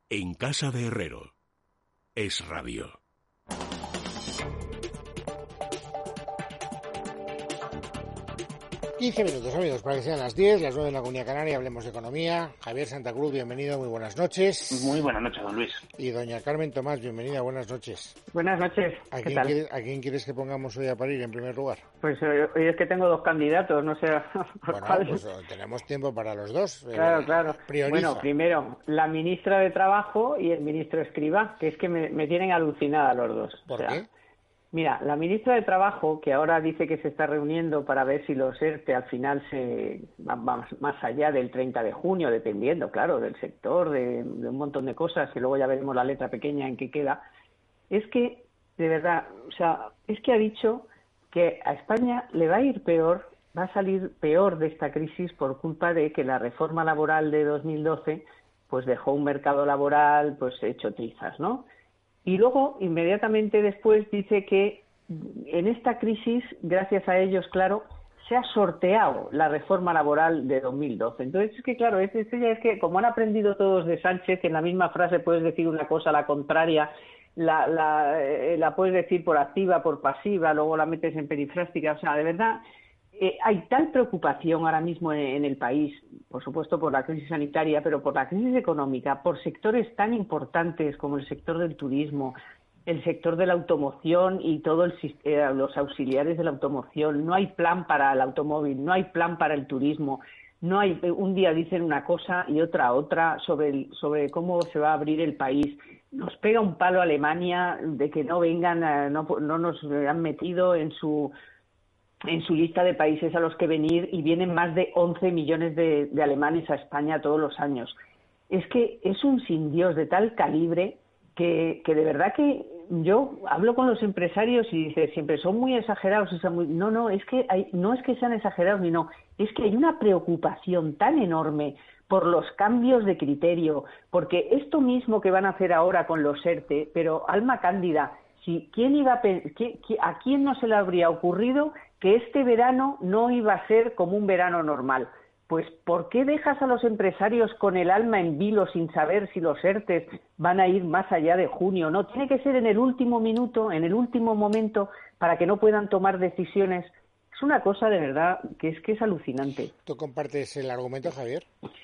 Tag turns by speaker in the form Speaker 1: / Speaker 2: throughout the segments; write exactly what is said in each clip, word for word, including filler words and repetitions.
Speaker 1: En casa de Herrero. Es Radio.
Speaker 2: quince minutos, amigos, para que sean las diez, las nueve en la Comunidad Canaria. Hablemos de economía. Javier Santa Cruz, bienvenido, muy buenas noches.
Speaker 3: Muy buenas noches, don Luis.
Speaker 2: Y doña Carmen Tomás, bienvenida, buenas noches.
Speaker 4: Buenas noches.
Speaker 2: ¿A
Speaker 4: ¿Qué
Speaker 2: quién,
Speaker 4: tal?
Speaker 2: Quieres, ¿A quién quieres que pongamos hoy a parir en primer lugar?
Speaker 4: Pues hoy, hoy es que tengo dos candidatos, no sé por
Speaker 2: Bueno,
Speaker 4: cuál.
Speaker 2: pues tenemos tiempo para los dos.
Speaker 4: Claro,
Speaker 2: eh,
Speaker 4: claro.
Speaker 2: Prioriza.
Speaker 4: Bueno, primero, la ministra de Trabajo y el ministro Escrivá, que es que me, me tienen alucinada los dos.
Speaker 2: ¿Por
Speaker 4: o sea,
Speaker 2: qué?
Speaker 4: Mira, la ministra de Trabajo, que ahora dice que se está reuniendo para ver si los ERTE al final se van más, más allá del treinta de junio, dependiendo, claro, del sector, de, de un montón de cosas, y luego ya veremos la letra pequeña en qué queda, es que, de verdad, o sea, es que ha dicho que a España le va a ir peor, va a salir peor de esta crisis por culpa de que la reforma laboral de dos mil doce pues dejó un mercado laboral pues hecho trizas, ¿no? Y luego, inmediatamente después, dice que en esta crisis, gracias a ellos, claro, se ha sorteado la reforma laboral de dos mil doce. Entonces, es que, claro, es, es, es que como han aprendido todos de Sánchez, que en la misma frase puedes decir una cosa a la contraria, la, la, eh, la puedes decir por activa, por pasiva, luego la metes en perifrástica. O sea, de verdad, eh, hay tal preocupación ahora mismo en, en el país, por supuesto por la crisis sanitaria, pero por la crisis económica, por sectores tan importantes como el sector del turismo, el sector de la automoción y todos eh, los auxiliares de la automoción. No hay plan para el automóvil, no hay plan para el turismo. No hay, un día dicen una cosa y otra otra sobre, el, sobre cómo se va a abrir el país. Nos pega un palo a Alemania de que no vengan, a, no, no nos han metido en su en su lista de países a los que venir, y vienen más de once millones de, de alemanes a España todos los años. Es que es un sin Dios de tal calibre que, que de verdad que yo hablo con los empresarios y dice siempre son muy exagerados. Son muy... No, no, es que hay, no es que sean exagerados ni no, es que hay una preocupación tan enorme por los cambios de criterio, porque esto mismo que van a hacer ahora con los ERTE, pero alma cándida, si quién iba a, ¿qué, qué, a quién no se le habría ocurrido que este verano no iba a ser como un verano normal? Pues ¿por qué dejas a los empresarios con el alma en vilo sin saber si los ERTEs van a ir más allá de junio? No, tiene que ser en el último minuto, en el último momento, para que no puedan tomar decisiones. Es una cosa de verdad que es que es alucinante.
Speaker 2: ¿Tú compartes el argumento, Javier?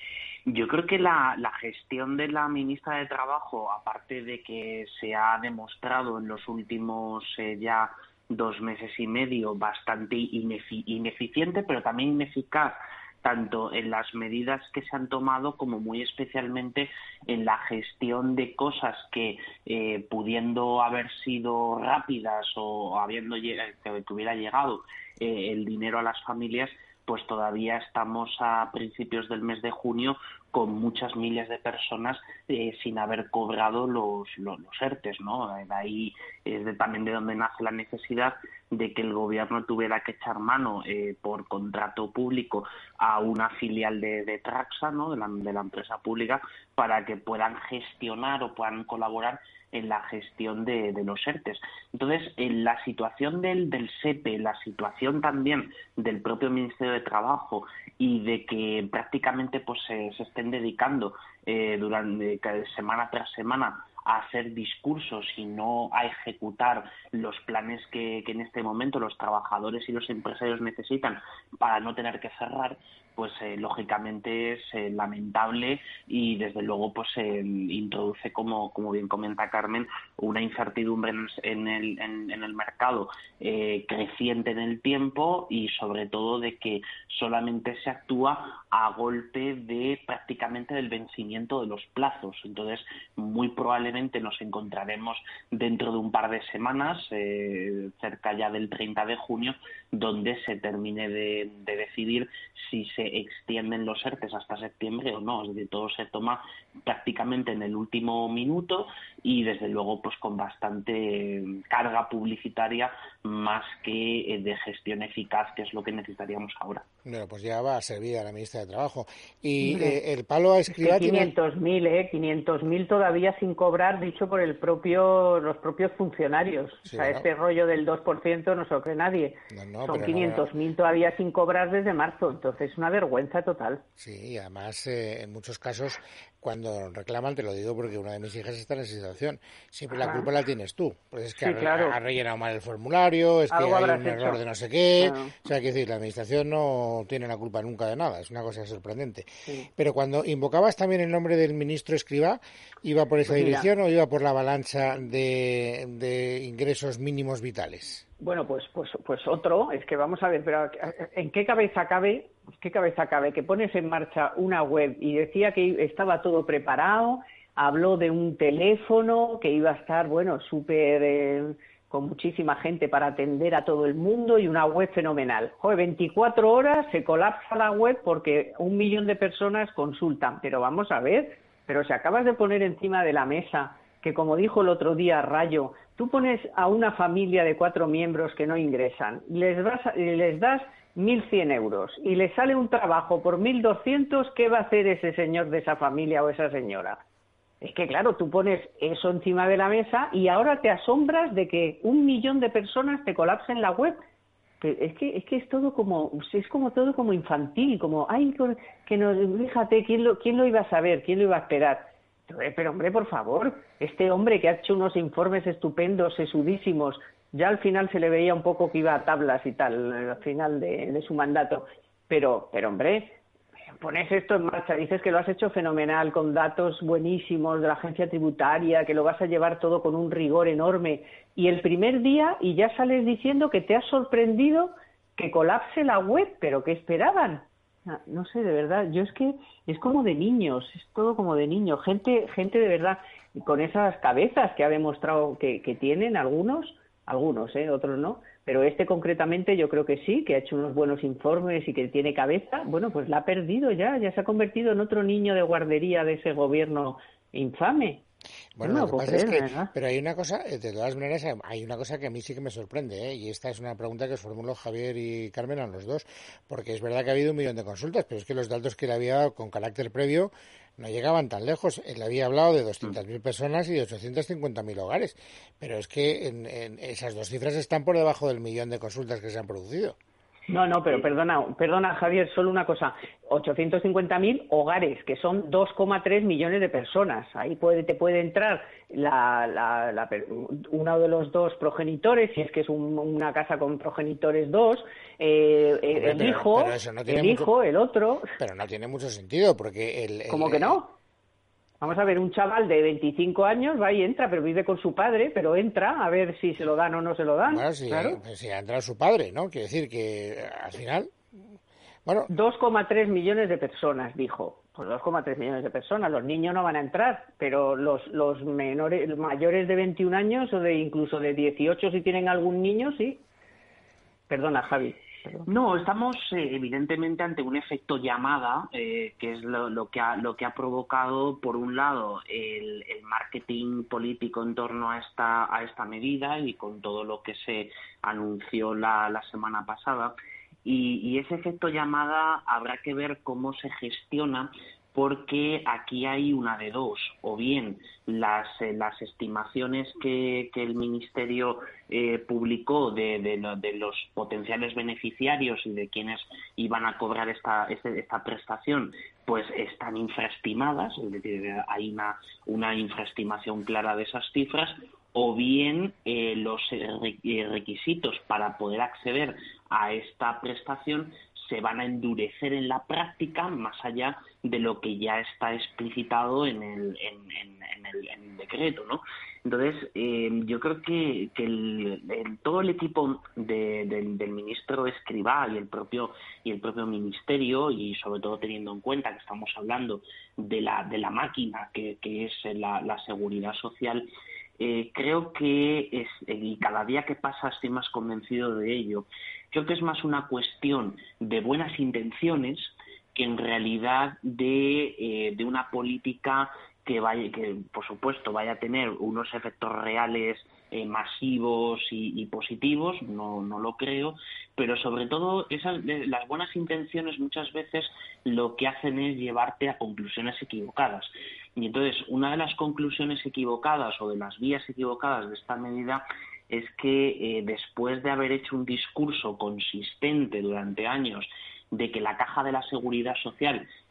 Speaker 3: Yo creo que la, la gestión de la ministra de Trabajo, aparte de que se ha demostrado en los últimos eh, ya dos meses y medio bastante inefi- ineficiente, pero también ineficaz, tanto en las medidas que se han tomado como muy especialmente en la gestión de cosas que, eh, pudiendo haber sido rápidas o habiendo lleg- que hubiera llegado eh, el dinero a las familias, pues todavía estamos a principios del mes de junio con muchas miles de personas eh, sin haber cobrado los, los, los ERTEs, ¿no? De ahí es de, también de donde nace la necesidad de que el gobierno tuviera que echar mano eh, por contrato público a una filial de, de Traxa, ¿no? de, la, de la empresa pública, para que puedan gestionar o puedan colaborar en la gestión de, de los ERTEs. Entonces, en la situación del, del SEPE, la situación también del propio Ministerio de Trabajo y de que prácticamente pues se, se estén dedicando eh, durante semana tras semana a hacer discursos y no a ejecutar los planes que, que en este momento los trabajadores y los empresarios necesitan para no tener que cerrar, pues eh, lógicamente es eh, lamentable y desde luego pues eh, introduce, como como bien comenta Carmen, una incertidumbre en el, en el, en, en el mercado eh, creciente en el tiempo, y sobre todo de que solamente se actúa a golpe de prácticamente del vencimiento de los plazos. Entonces muy probablemente nos encontraremos dentro de un par de semanas, eh, cerca ya del treinta de junio, donde se termine de, de decidir si se extienden los ERTEs hasta septiembre o no. Es decir, todo se toma prácticamente en el último minuto y desde luego pues con bastante carga publicitaria más que de gestión eficaz, que es lo que necesitaríamos ahora.
Speaker 2: Bueno, pues ya va a servir a la ministra de Trabajo. Y eh, el palo a Escrivá
Speaker 4: es que quinientos mil, ¿eh? quinientos mil todavía sin cobrar, dicho por el propio los propios funcionarios.
Speaker 2: Sí,
Speaker 4: o sea,
Speaker 2: bueno.
Speaker 4: este rollo del dos por ciento no se lo cree nadie.
Speaker 2: No, no,
Speaker 4: Son
Speaker 2: pero
Speaker 4: quinientos mil
Speaker 2: no...
Speaker 4: todavía sin cobrar desde marzo. Entonces, es una vergüenza total.
Speaker 2: Sí, y además, eh, en muchos casos, cuando reclaman, te lo digo porque una de mis hijas está en esa situación, siempre la culpa la tienes tú. Pues es que
Speaker 4: sí,
Speaker 2: ha,
Speaker 4: claro.
Speaker 2: ha rellenado mal el formulario, es que
Speaker 4: Algo
Speaker 2: hay un
Speaker 4: habrás
Speaker 2: error
Speaker 4: hecho.
Speaker 2: de no sé qué.
Speaker 4: Claro.
Speaker 2: O sea, que decir, la administración no tiene la culpa nunca de nada, es una cosa sorprendente.
Speaker 4: Sí.
Speaker 2: Pero cuando invocabas también el nombre del ministro Escrivá, ¿iba por esa
Speaker 4: Pues mira,
Speaker 2: dirección o iba por la avalancha de, de ingresos mínimos vitales?
Speaker 4: Bueno, pues, pues, pues otro, es que vamos a ver, pero ¿en qué cabeza cabe, qué cabeza cabe que pones en marcha una web y decía que estaba todo preparado, habló de un teléfono que iba a estar, bueno, súper, eh, con muchísima gente para atender a todo el mundo y una web fenomenal? Joder, veinticuatro horas se colapsa la web porque un millón de personas consultan, pero vamos a ver, pero si acabas de poner encima de la mesa que, como dijo el otro día Rayo, tú pones a una familia de cuatro miembros que no ingresan, les, vas, les das mil cien euros y les sale un trabajo por mil doscientos, ¿qué va a hacer ese señor de esa familia o esa señora? Es que, claro, tú pones eso encima de la mesa y ahora te asombras de que un millón de personas te colapsen la web. Es que es que es todo como es como todo como infantil, como ay que nos fíjate quién lo quién lo iba a saber, quién lo iba a esperar. Pero hombre, por favor, este hombre que ha hecho unos informes estupendos, sesudísimos, ya al final se le veía un poco que iba a tablas y tal, al final de, de su mandato. Pero, pero hombre, pones esto en marcha, dices que lo has hecho fenomenal, con datos buenísimos de la agencia tributaria, que lo vas a llevar todo con un rigor enorme, y el primer día y ya sales diciendo que te has sorprendido que colapse la web, pero ¿qué esperaban? No sé, de verdad, yo es que es como de niños, es todo como de niños, gente gente de verdad con esas cabezas que ha demostrado que, que tienen algunos, algunos, ¿eh? Otros no, pero este concretamente yo creo que sí, que ha hecho unos buenos informes y que tiene cabeza, bueno, pues la ha perdido ya, ya se ha convertido en otro niño de guardería de ese gobierno infame.
Speaker 2: Bueno,
Speaker 4: no
Speaker 2: lo que
Speaker 4: lo
Speaker 2: pasa
Speaker 4: creer,
Speaker 2: es que,
Speaker 4: ¿verdad?
Speaker 2: pero hay una cosa, de todas maneras, hay una cosa que a mí sí que me sorprende, ¿eh? Y esta es una pregunta que os formuló Javier y Carmen a los dos, porque es verdad que ha habido un millón de consultas, pero es que los datos que le había dado con carácter previo no llegaban tan lejos. Él había hablado de doscientas mil personas y de ochocientos cincuenta mil hogares, pero es que en, en esas dos cifras están por debajo del millón de consultas que se han producido.
Speaker 4: No, no, pero perdona, perdona Javier, solo una cosa. ochocientos cincuenta mil hogares, que son dos coma tres millones de personas. Ahí puede, te puede entrar la, la, la, uno de los dos progenitores, si es que es un, una casa con progenitores dos, eh,
Speaker 2: Hombre,
Speaker 4: el
Speaker 2: pero,
Speaker 4: hijo,
Speaker 2: pero eso no tiene
Speaker 4: el
Speaker 2: mucho,
Speaker 4: hijo, el otro.
Speaker 2: Pero no tiene mucho sentido, porque el... el
Speaker 4: ¿Cómo que no? Vamos a ver, un chaval de veinticinco años va y entra, pero vive con su padre, pero entra a ver si se lo dan o no se lo dan.
Speaker 2: Bueno, si,
Speaker 4: claro.
Speaker 2: pues si ha entrado su padre, ¿no? Quiere decir que al final... Bueno,
Speaker 4: dos coma tres millones de personas, dijo. Pues dos coma tres millones de personas. Los niños no van a entrar, pero los, los menores, los mayores de veintiún años o de incluso de dieciocho, si tienen algún niño, sí. Perdona, Javi.
Speaker 3: No, estamos eh, evidentemente ante un efecto llamada, eh, que es lo, lo que ha, lo que ha provocado, por un lado, el, el marketing político en torno a esta, a esta medida y con todo lo que se anunció la, la semana pasada. Y, y ese efecto llamada habrá que ver cómo se gestiona, porque aquí hay una de dos, o bien las eh, las estimaciones que, que el Ministerio eh, publicó de, de, de los potenciales beneficiarios y de quienes iban a cobrar esta, este, esta prestación, pues están infraestimadas, es decir, hay una, una infraestimación clara de esas cifras, o bien eh, los requisitos para poder acceder a esta prestación se van a endurecer en la práctica más allá de lo que ya está explicitado en el, en, en, en el, en el decreto, ¿no? Entonces, eh, yo creo que, que el, el, todo el equipo de, de, del ministro Escrivá y el propio y el propio ministerio, y sobre todo teniendo en cuenta que estamos hablando de la de la máquina que, que es la, la seguridad social, eh, creo que es, y cada día que pasa estoy más convencido de ello. Creo que es más una cuestión de buenas intenciones que en realidad de, eh, de una política que vaya, que por supuesto vaya a tener unos efectos reales eh, masivos y, y positivos, no, no lo creo, pero sobre todo esas, las buenas intenciones muchas veces lo que hacen es llevarte a conclusiones equivocadas. Y entonces una de las conclusiones equivocadas o de las vías equivocadas de esta medida es que eh, después de haber hecho un discurso consistente durante años de que la caja de la seguridad social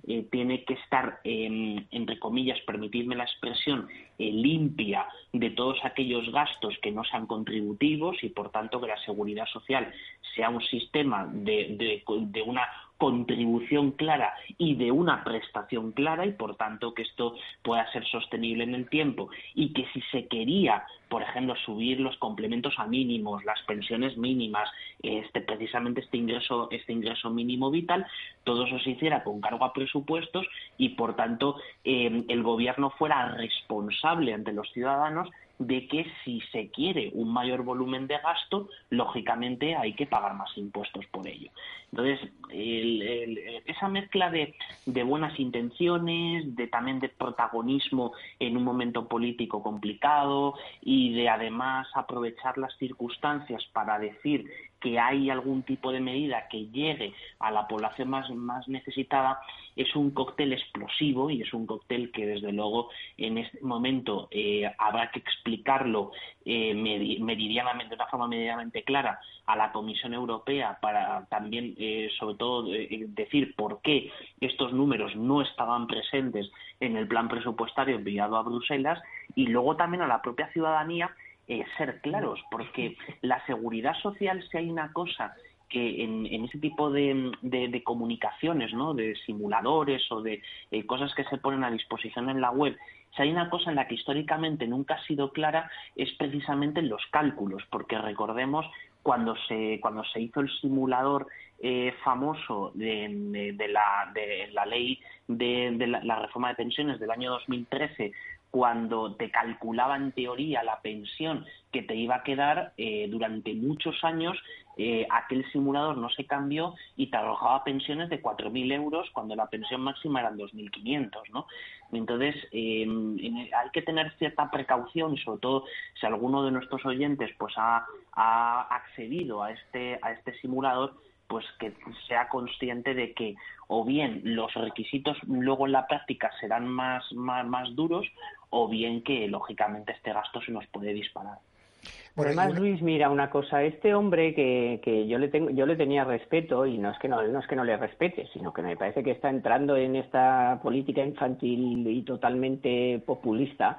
Speaker 3: eh, tiene que estar, eh, entre comillas, permitidme la expresión, eh, limpia de todos aquellos gastos que no sean contributivos y, por tanto, que la seguridad social sea un sistema de, de, de una contribución clara y de una prestación clara y, por tanto, que esto pueda ser sostenible en el tiempo y que si se quería, por ejemplo, subir los complementos a mínimos, las pensiones mínimas, este precisamente este ingreso este ingreso mínimo vital, todo eso se hiciera con cargo a presupuestos y, por tanto, eh, el gobierno fuera responsable ante los ciudadanos de que si se quiere un mayor volumen de gasto, lógicamente hay que pagar más impuestos por ello. Entonces, el, el, esa mezcla de, de buenas intenciones, de también de protagonismo en un momento político complicado y de además aprovechar las circunstancias para decir que hay algún tipo de medida que llegue a la población más, más necesitada, es un cóctel explosivo y es un cóctel que, desde luego, en este momento eh, habrá que explicarlo eh, meridianamente, de una forma meridianamente clara a la Comisión Europea para también, eh, sobre todo, eh, decir por qué estos números no estaban presentes en el plan presupuestario enviado a Bruselas, y luego también a la propia ciudadanía Eh, ser claros, porque la seguridad social, si hay una cosa que en, en ese tipo de, de, de comunicaciones, ¿no?, de simuladores o de eh, cosas que se ponen a disposición en la web, si hay una cosa en la que históricamente nunca ha sido clara, es precisamente en los cálculos, porque recordemos cuando se cuando se hizo el simulador eh, famoso de, de, de, la, de la ley de, de la, la reforma de pensiones del año dos mil trece, cuando te calculaba en teoría la pensión que te iba a quedar eh, durante muchos años, eh, aquel simulador no se cambió y te arrojaba pensiones de cuatro mil euros cuando la pensión máxima eran dos mil quinientos, ¿no? Entonces, eh, hay que tener cierta precaución y, sobre todo, si alguno de nuestros oyentes pues ha, ha accedido a este, a este simulador, pues que sea consciente de que o bien los requisitos luego en la práctica serán más, más, más duros, o bien que, lógicamente, este gasto se nos puede disparar.
Speaker 4: Bueno, además, Luis, mira una cosa, este hombre que, que yo le tengo, yo le tenía respeto, y no es que no, no es que no le respete, sino que me parece que está entrando en esta política infantil y totalmente populista.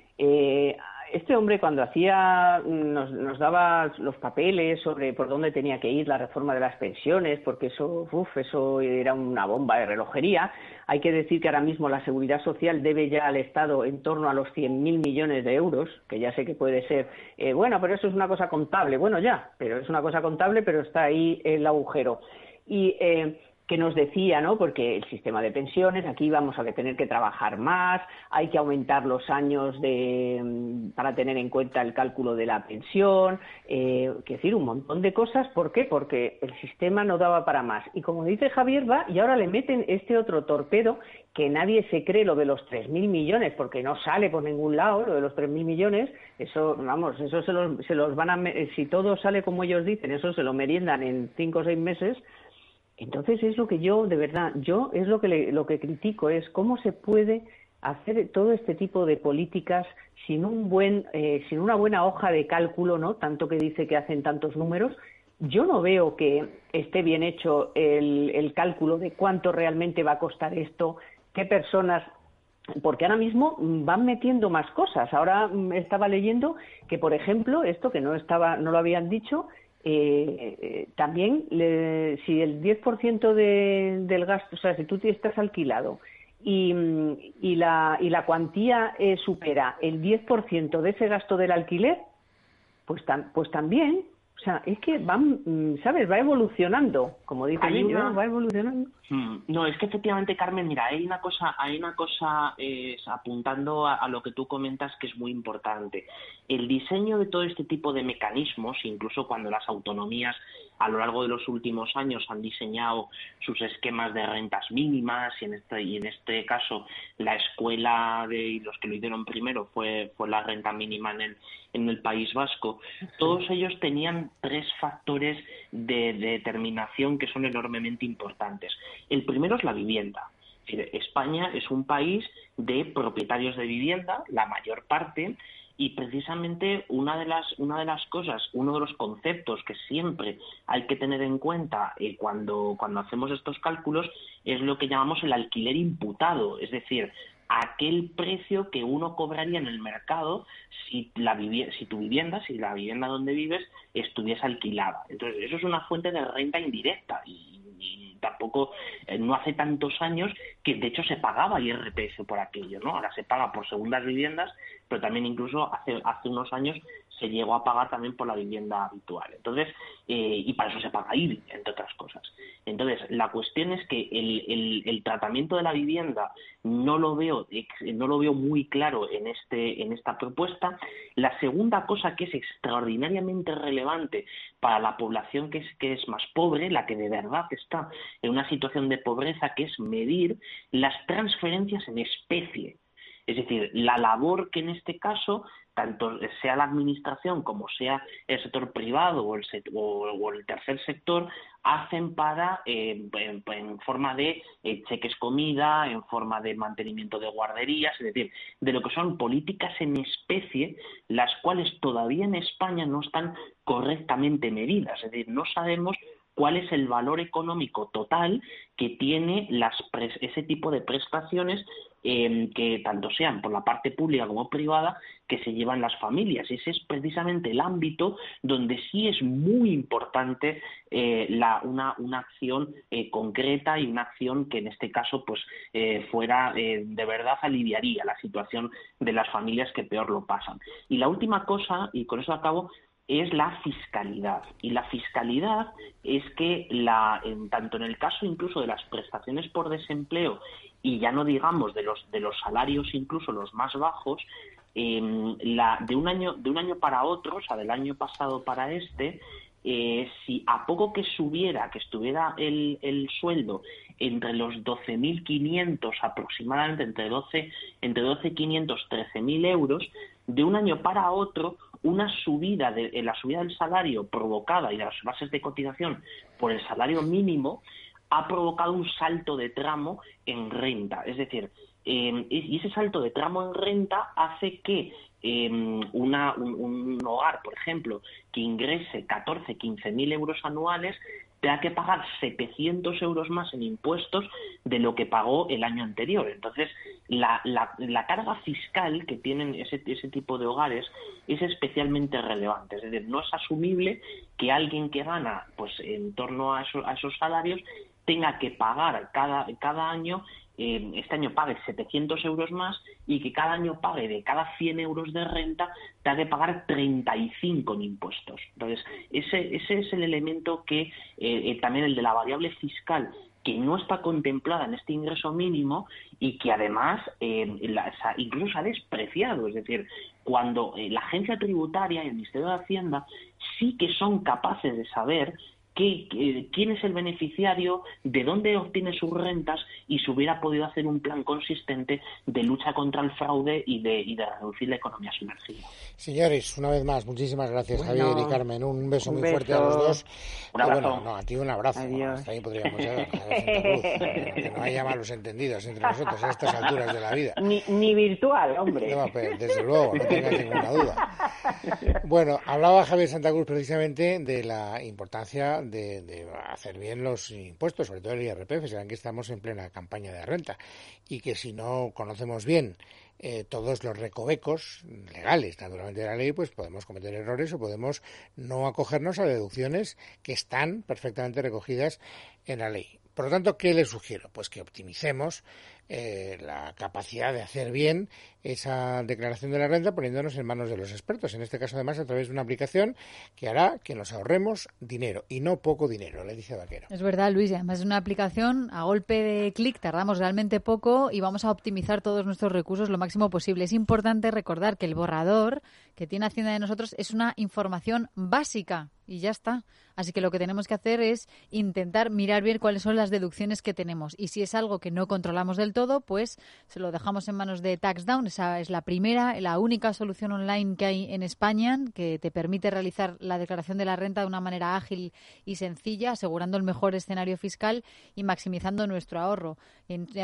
Speaker 4: Eh, este hombre, cuando hacía nos, nos daba los papeles sobre por dónde tenía que ir la reforma de las pensiones, porque eso, uf, eso era una bomba de relojería. Hay que decir que ahora mismo la seguridad social debe ya al Estado en torno a los cien mil millones de euros, que ya sé que puede ser, eh, bueno, pero eso es una cosa contable. Bueno, ya, pero es una cosa contable, pero está ahí el agujero. Y eh, que nos decía, ¿no?, porque el sistema de pensiones, aquí vamos a tener que trabajar más, hay que aumentar los años de para tener en cuenta el cálculo de la pensión, eh, que decir, un montón de cosas. ¿Por qué? Porque el sistema no daba para más. Y como dice Javier, va, y ahora le meten este otro torpedo, que nadie se cree lo de los tres mil millones, porque no sale por ningún lado lo de los tres mil millones, eso, vamos, eso se los, se los van a, si todo sale como ellos dicen, eso se lo meriendan en cinco o seis meses. Entonces es lo que yo, de verdad, yo es lo que le, lo que critico, es cómo se puede hacer todo este tipo de políticas sin un buen, eh, sin una buena hoja de cálculo, ¿no? Tanto que dice que hacen tantos números. Yo no veo que esté bien hecho el, el cálculo de cuánto realmente va a costar esto, qué personas, porque ahora mismo van metiendo más cosas. Ahora estaba leyendo que, por ejemplo, esto que no estaba, no lo habían dicho. Eh, eh, también le, si el diez por ciento de, del gasto, o sea, si tú estás alquilado y, y, la, y la cuantía eh, supera el diez por ciento de ese gasto del alquiler, pues, tam, pues también, o sea, es que van, ¿sabes?, va evolucionando, como dicen ellos, una... va evolucionando.
Speaker 3: No, es que efectivamente, Carmen, mira, hay una cosa, hay una cosa eh, apuntando a, a lo que tú comentas, que es muy importante. El diseño de todo este tipo de mecanismos, incluso cuando las autonomías a lo largo de los últimos años han diseñado sus esquemas de rentas mínimas, y en este, y en este caso la escuela de y los que lo hicieron primero fue, fue la renta mínima en el, en el País Vasco, todos ellos tenían tres factores de, de determinación que son enormemente importantes. El primero es la vivienda. Es decir, España es un país de propietarios de vivienda, la mayor parte, Y precisamente una de las una de las cosas, uno de los conceptos que siempre hay que tener en cuenta eh, cuando cuando hacemos estos cálculos es lo que llamamos el alquiler imputado, es decir, aquel precio que uno cobraría en el mercado si la vivi- si tu vivienda, si la vivienda donde vives estuviese alquilada. Entonces, eso es una fuente de renta indirecta y, y tampoco eh, no hace tantos años que de hecho se pagaba I R P F por aquello, ¿no? Ahora se paga por segundas viviendas, pero también incluso hace hace unos años se llegó a pagar también por la vivienda habitual. Entonces, eh, y para eso se paga I B I, entre otras cosas. Entonces, la cuestión es que el, el, el tratamiento de la vivienda no lo veo no lo veo muy claro en este en esta propuesta. La segunda cosa que es extraordinariamente relevante para la población que es que es más pobre, la que de verdad está en una situación de pobreza, que es medir las transferencias en especie. Es decir, la labor que en este caso, tanto sea la administración como sea el sector privado o el, o, o el tercer sector, hacen para, eh, en, en forma de eh, cheques comida, en forma de mantenimiento de guarderías, es decir, de lo que son políticas en especie, las cuales todavía en España no están correctamente medidas. Es decir, no sabemos cuál es el valor económico total que tiene las pres- ese tipo de prestaciones eh, que tanto sean por la parte pública como privada que se llevan las familias. Ese es precisamente el ámbito donde sí es muy importante eh, la, una, una acción eh, concreta y una acción que en este caso pues eh, fuera eh, de verdad aliviaría la situación de las familias que peor lo pasan. Y la última cosa, y con eso acabo, es la fiscalidad. Y la fiscalidad es que, la, en, tanto en el caso incluso de las prestaciones por desempleo, y ya no digamos de los de los salarios incluso los más bajos, eh, la, de un año de un año para otro, o sea, del año pasado para este, eh, si a poco que subiera, que estuviera el, el sueldo entre los doce mil quinientos aproximadamente, entre doce entre doce mil quinientos, trece mil euros, de un año para otro, una subida de en la subida del salario provocada y de las bases de cotización por el salario mínimo ha provocado un salto de tramo en renta. Es decir, eh, y ese salto de tramo en renta hace que eh, una, un, un hogar, por ejemplo, que ingrese catorce, quince mil euros anuales, tenga que pagar setecientos euros más en impuestos de lo que pagó el año anterior. Entonces, la, la, la carga fiscal que tienen ese, ese tipo de hogares es especialmente relevante. Es decir, no es asumible que alguien que gana pues en torno a, eso, a esos salarios tenga que pagar cada, cada año, eh, este año pague setecientos euros más y que cada año pague de cada cien euros de renta tenga que pagar treinta y cinco en impuestos. Entonces, ese, ese es el elemento que, eh, eh, también el de la variable fiscal, que no está contemplada en este ingreso mínimo y que además eh, la, incluso se ha despreciado. Es decir, cuando eh, la agencia tributaria y el Ministerio de Hacienda sí que son capaces de saber ¿Qué, qué, quién es el beneficiario, de dónde obtiene sus rentas y si hubiera podido hacer un plan consistente de lucha contra el fraude y de, y de reducir la economía sumergida.
Speaker 2: Señores, una vez más, muchísimas gracias,
Speaker 4: bueno,
Speaker 2: Javier y Carmen. Un beso
Speaker 4: un
Speaker 2: muy
Speaker 4: beso.
Speaker 2: fuerte a los dos.
Speaker 3: Un abrazo.
Speaker 2: Bueno, no, a ti un abrazo.
Speaker 4: Adiós.
Speaker 2: Hasta ahí podríamos llegar. Que, que no haya malos entendidos entre nosotros a estas alturas de la vida.
Speaker 4: Ni, ni virtual, hombre.
Speaker 2: No, pero desde luego, no tengas ninguna duda. Bueno, hablaba Javier Santa Cruz precisamente de la importancia de, de hacer bien los impuestos, sobre todo el I R P F. Serán que estamos en plena campaña de renta y que si no conocemos bien eh, todos los recovecos legales, naturalmente, de la ley, pues podemos cometer errores o podemos no acogernos a deducciones que están perfectamente recogidas en la ley. Por lo tanto, ¿qué les sugiero? Pues que optimicemos eh, la capacidad de hacer bien esa declaración de la renta poniéndonos en manos de los expertos, en este caso además a través de una aplicación que hará que nos ahorremos dinero, y no poco dinero, le dice Vaquero.
Speaker 5: Es verdad, Luis, y además es una aplicación a golpe de clic, tardamos realmente poco y vamos a optimizar todos nuestros recursos lo máximo posible. Es importante recordar que el borrador que tiene Hacienda de nosotros es una información básica y ya está. Así que lo que tenemos que hacer es intentar mirar bien cuáles son las deducciones que tenemos. Y si es algo que no controlamos del todo, pues se lo dejamos en manos de TaxDown. Esa es la primera, la única solución online que hay en España que te permite realizar la declaración de la renta de una manera ágil y sencilla, asegurando el mejor escenario fiscal y maximizando nuestro ahorro. Y además,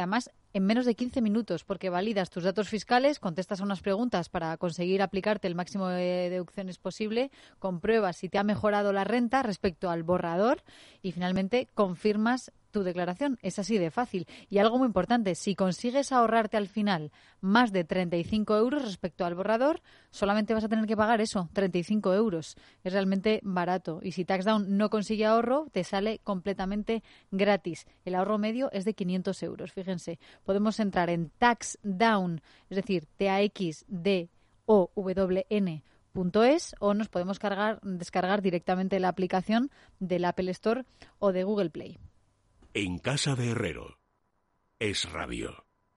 Speaker 5: en menos de quince minutos, porque validas tus datos fiscales, contestas a unas preguntas para conseguir aplicarte el máximo de deducciones posible, compruebas si te ha mejorado la renta respecto al borrador y finalmente confirmas tu declaración. Es así de fácil. Y algo muy importante, si consigues ahorrarte al final más de treinta y cinco euros respecto al borrador, solamente vas a tener que pagar eso, treinta y cinco euros. Es realmente barato. Y si TaxDown no consigue ahorro, te sale completamente gratis. El ahorro medio es de quinientos euros. Fíjense, podemos entrar en TaxDown, es decir, T A X D O W N punto es, o nos podemos cargar, descargar directamente la aplicación del Apple Store o de Google Play.
Speaker 1: En casa de Herrero. Es Radio.